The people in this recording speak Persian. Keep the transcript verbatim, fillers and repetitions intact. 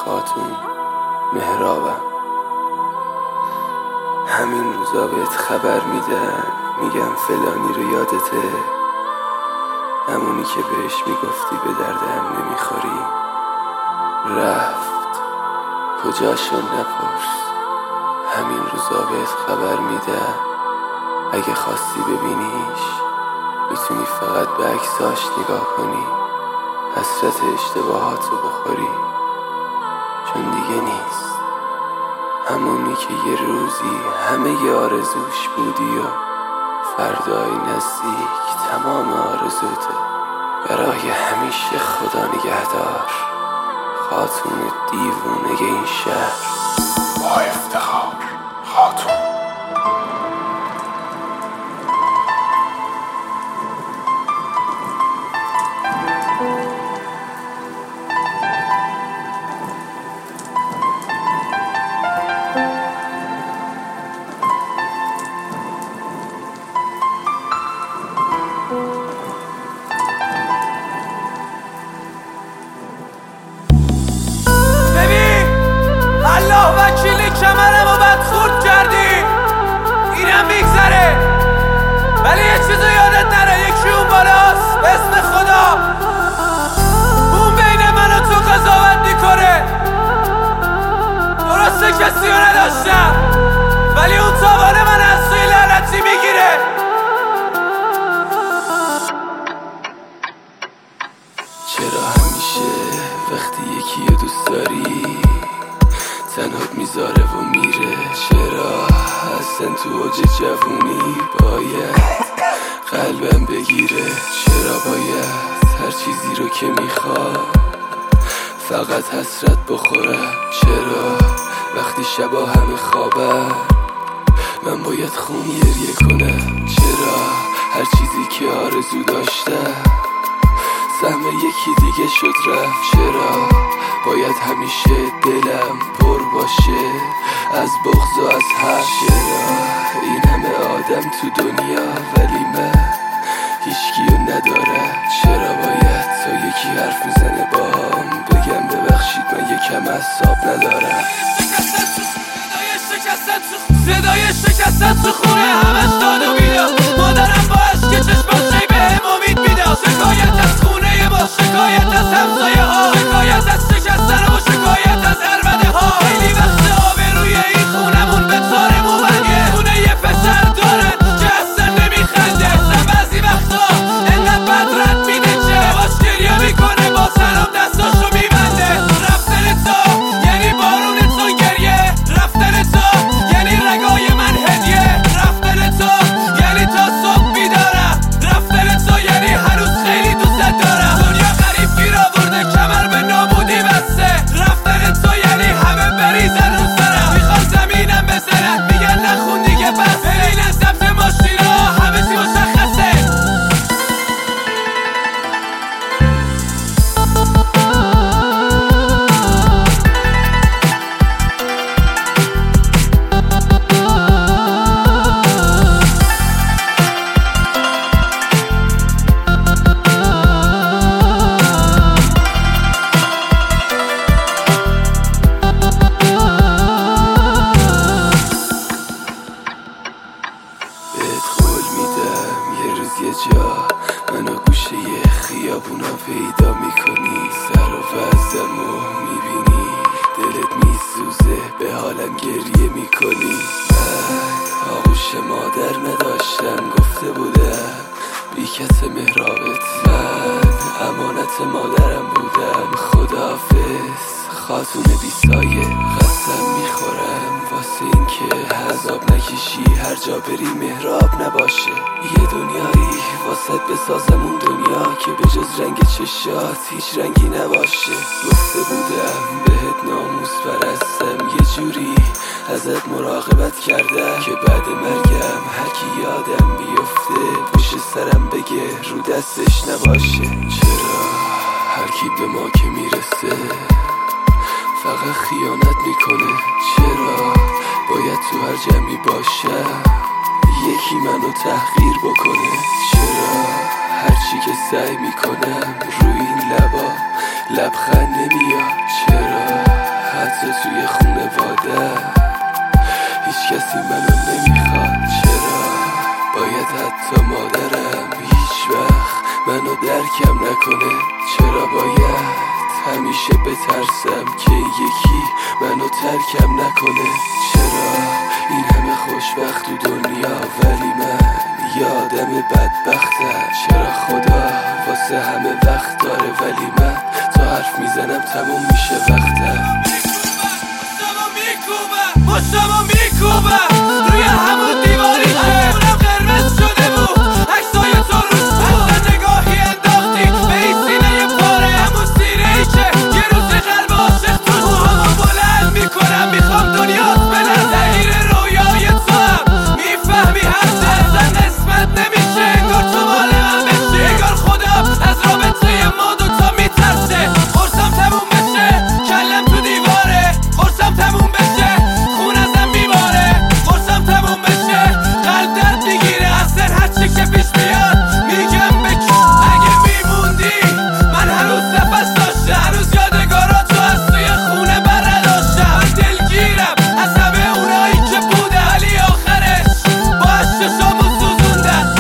خاتون مهرابم. همین روزا بهت خبر میدن، میگم فلانی رو یادته، همونی که بهش میگفتی به دردم نمیخوری. رفت کجاشو نپرس، همین روزا بهت خبر میدم، اگه خواستی ببینیش میتونی فقط به عکساش نگاه کنی، حسرت اشتباهاتو بخوری، چون دیگه نیست همونی که یه روزی همه ی آرزوش بودی و فردای نزدیک تمام آرزوتو. برای همیشه خدا نگهدار، خاتون دیوونه این شهر. با افتخار خاتون. وکیلی کمرم و بد خورد کردی، اینم میگذره، ولی یه چیزو یادت نره، یکی اون بالاست به اسم خدا، اون بین من و تو قضاوت میکنه. درسته کسی رو نداشتم، ولی اون تاوانه من از توی لعنتی میگیره. چرا همیشه وقتی یکی رو دوست داری تنهات میذاره و میره؟ چرا اصلا تو اوج جوونی باید قلبم بگیره؟ چرا باید هر چیزی رو که میخواد فقط حسرت بخورم؟ چرا وقتی شبا همه خوابم من باید خون گریه کنم؟ چرا هر چیزی که آرزو داشتم سهم یکی دیگه شد رفت؟ چرا باید همیشه دلم پر باشه از بغض و از حق؟ چرا این همه آدم تو دنیا ولی من هیچکیو ندارم؟ چرا باید تا یکی حرف میزنه باهم بگم ببخشید من یکم اعصاب ندارم؟ صدای شکستن تو خونه همش داد و بیداد، مادرم با عشق چشماش به هم امید میداد. شکایت از خونه ما، شکایت از همسایه ها، شکایت از شکستن و شکایت از عربده ها. خیلی وقت آبروی این خونمون به تار مومنیه، خونه یه پسر داره که اصلا نمیخنده. اصلا بعضی وقتا انقدر بد رد میده که باش گریه میکنه با سرم دستاشو میبنده. رفتن تو یعنی بارون تو گریه، رفتن تو یعنی رگای من هدیه، رفتن تو یعنی تا صبح بیدارم، رفتن تو یعنی هنوز خیلی دوست دارم. دنیا غریب گیر آورده کمر به نابودی بسته، رفتن تو یعنی همه بریزن رو سرم. میخوان زمینم بزنن میگن نخون دیگه بس، بین از ضبط ماشینا همه چی مشخصه. یه جا منو گوشه یه خیابونا پیدا میکنی، سر و وزمو میبینی، دلت میسوزه به حالم گریه میکنی. من آغوش مادر نداشتم، گفته بودم بی کس مهرابت، من امانت مادرم بودم. خداحافظ خاتون بی سایه، قسم میخورم واسه این که عذاب نکشی هر جا بری مهراب نباشه. یه دنیایی واسه بسازم، اون دنیا که به جز رنگ چشات هیچ رنگی نباشه. گفته بودم بهت ناموس پرستم، یه جوری ازت مراقبت کردم که بعد مرگم هر کی یادم بیفته پشت سرم بگه رو دستش نباشه. چرا هر کی به ما که میرسه فقط خیانت میکنه؟ چرا باید تو هر جمعی باشم یکی منو تحقیر بکنه؟ چرا هرچی که سعی میکنم روی این لبا لبخند نمیاد؟ چرا حتی توی خونواده هیچ کسی منو نمیخواد. چرا باید حتی مادرم هیچ وقت منو درکم نکنه؟ چرا باید همیشه بترسم که یکی منو ترکم نکنه؟ چرا این همه خوشبخت تو دنیا ولی من یادم بدبختم؟ چرا خدا واسه همه وقت داره ولی من تا حرف میزنم تموم میشه وقتم؟ مشتمو میکوبم روی همون دیواری که اونم قرمز شده بود، عکسای تو روش بود. اصلا نگاهی انداختی به این سینه پاره، همون سینه ای که یه روز قلب عاشق توش. موهامو بلند میکنم میخوام دنیات بلند، تغییر رویای تو هم میفهمی هر چه اصلا قسمت نمیشه انگار تو مال من بشی. انگار خدا از رابطه ما دوتا میترسه. قرصم تموم بشه کلم تو دیواره، قرصم تموم بشه خون ازم میباره، قرصم تموم بشه قلب درد میگیره. اصلا هرچی که پیش میاد میگم بکن. اگه میموندی من هنوز نفس داشته، هنوز یادگاراتو از توی خونه برداشتم. من دلگیرم از همه اونایی که بوده ولی آخرش با عشقشامو سوزوندن.